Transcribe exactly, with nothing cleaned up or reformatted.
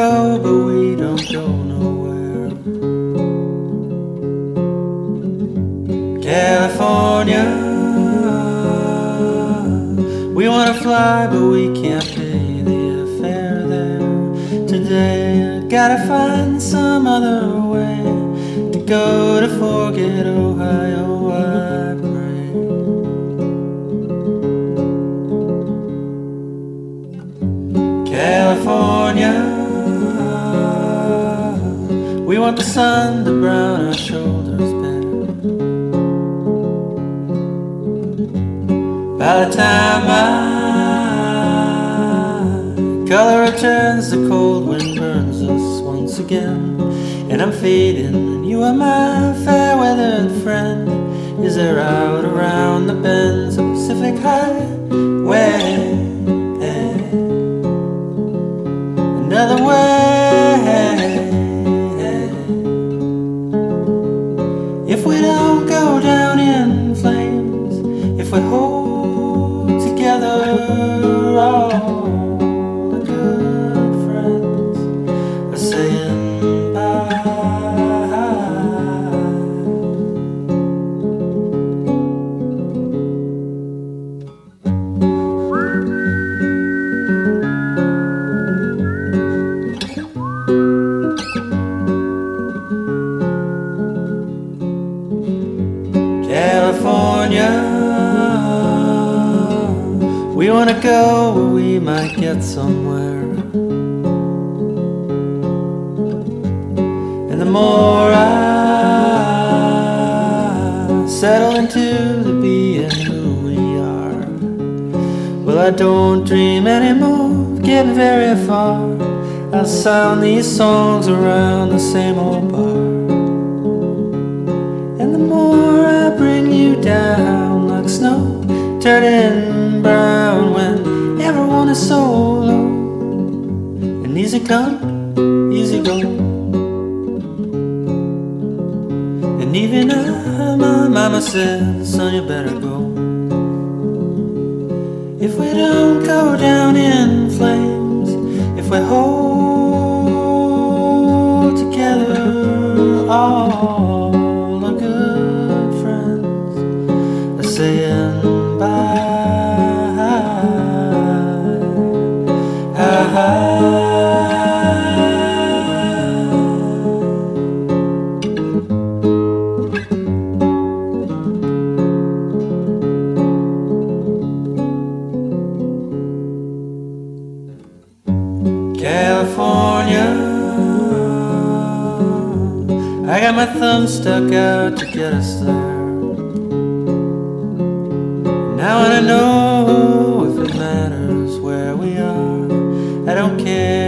go, but we don't go nowhere. California, we wanna fly, but we can't pay the airfare there today. Gotta find some other way to go to forget Ohio, I pray. California, we want the sun to brown our shoulders bare. By the time my color returns, the cold wind burns us once again. And I'm fading, and you are my fair-weathered friend. Is there out around the bends of Pacific Highway another way? If we don't go down in flames, if we hold together, all the good friends are saying bye. California, we wanna go where we might get somewhere. And the more I settle into the being who we are, well, I don't dream anymore of getting very far. I'll sound these songs around the same old bar. And the more I bring you down like snow, turning brown when everyone is so low. And easy come, easy go. And even I, my mama said, son, you better go. If we don't go down in flames, if we hold together, all the good friends are saying bye. California, I got my thumb stuck out to get us there. Now I know if it matters where we are. I don't care